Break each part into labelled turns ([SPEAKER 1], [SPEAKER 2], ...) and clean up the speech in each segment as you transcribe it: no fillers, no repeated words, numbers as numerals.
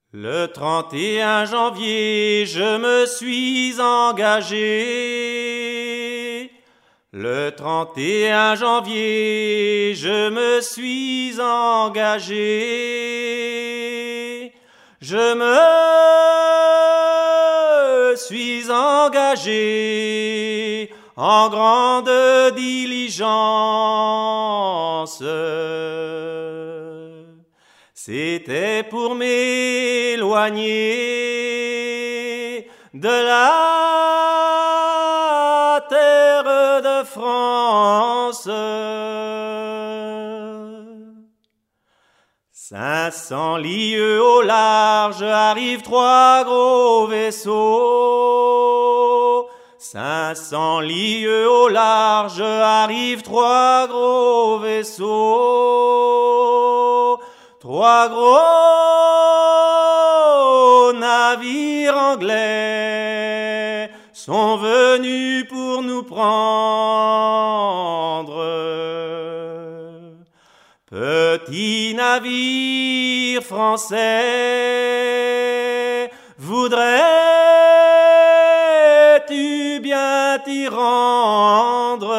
[SPEAKER 1] Le 31 janvier, je me suis engagé. Le 31 janvier, je me suis engagé. Je me suis engagé en grande diligence. C'était pour m'éloigner de la terre de France. 500 lieues au large arrivent 3 gros vaisseaux. 500 lieues au large arrivent 3 gros vaisseaux. 3 gros navires anglais sont venus pour nous prendre. Petit navire français, voudrais-tu bien t'y rendre?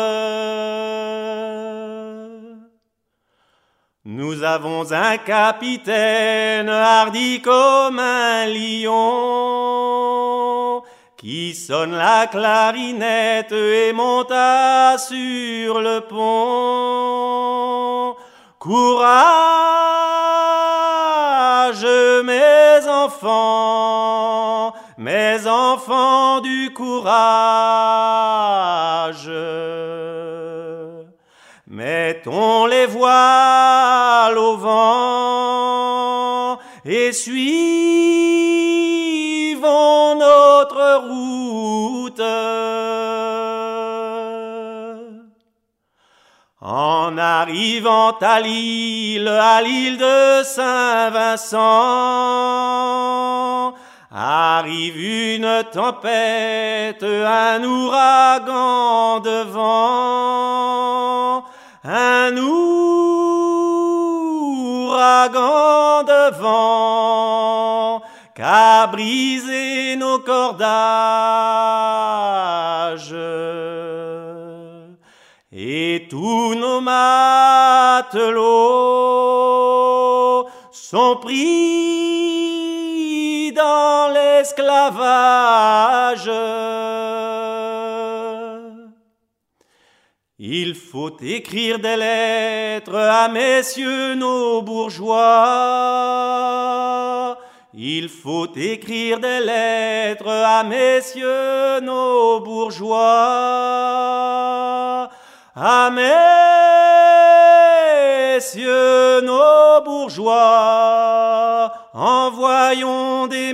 [SPEAKER 1] Nous avons un capitaine hardi comme un lion, qui sonne la clarinette et monta sur le pont. Courage, mes enfants du courage. Mettons les voiles au vent et suivons notre route. En arrivant à l'île de Saint-Vincent, arrive une tempête, un ouragan de vent, un ouragan de vent qu'a brisé nos cordages. Et tous nos matelots sont pris dans l'esclavage. Il faut écrire des lettres à messieurs nos bourgeois. Il faut écrire des lettres à messieurs nos bourgeois. À messieurs nos bourgeois, envoyons des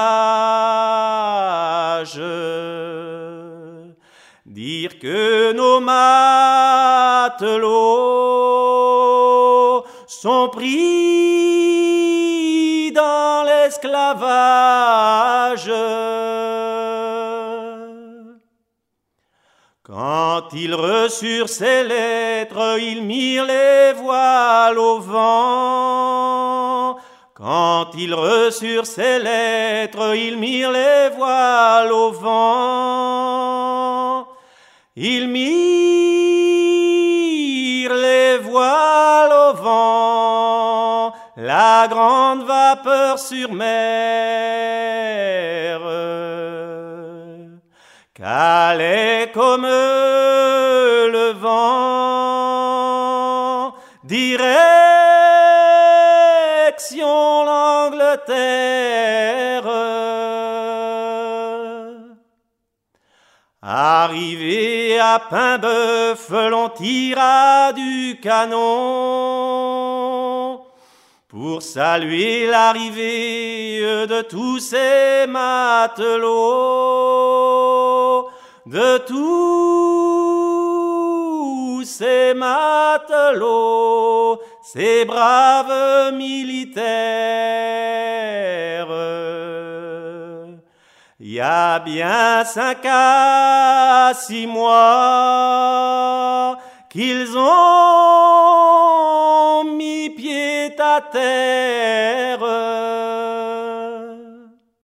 [SPEAKER 1] messages. Dire que nos matelots sont pris dans l'esclavage. Quand ils reçurent ces lettres, ils mirent les voiles au vent. Quand ils reçurent ces lettres, ils mirent les voiles au vent. Ils mirent les voiles au vent, la grande vapeur sur mer. Calais comme le vent, direction l'Angleterre. Arrivé à Paimboeuf, l'on tira du canon pour saluer l'arrivée de tous ces matelots, de tous ces matelots, ces braves militaires. Il y a bien 5 à 6 mois qu'ils ont mis pied à terre.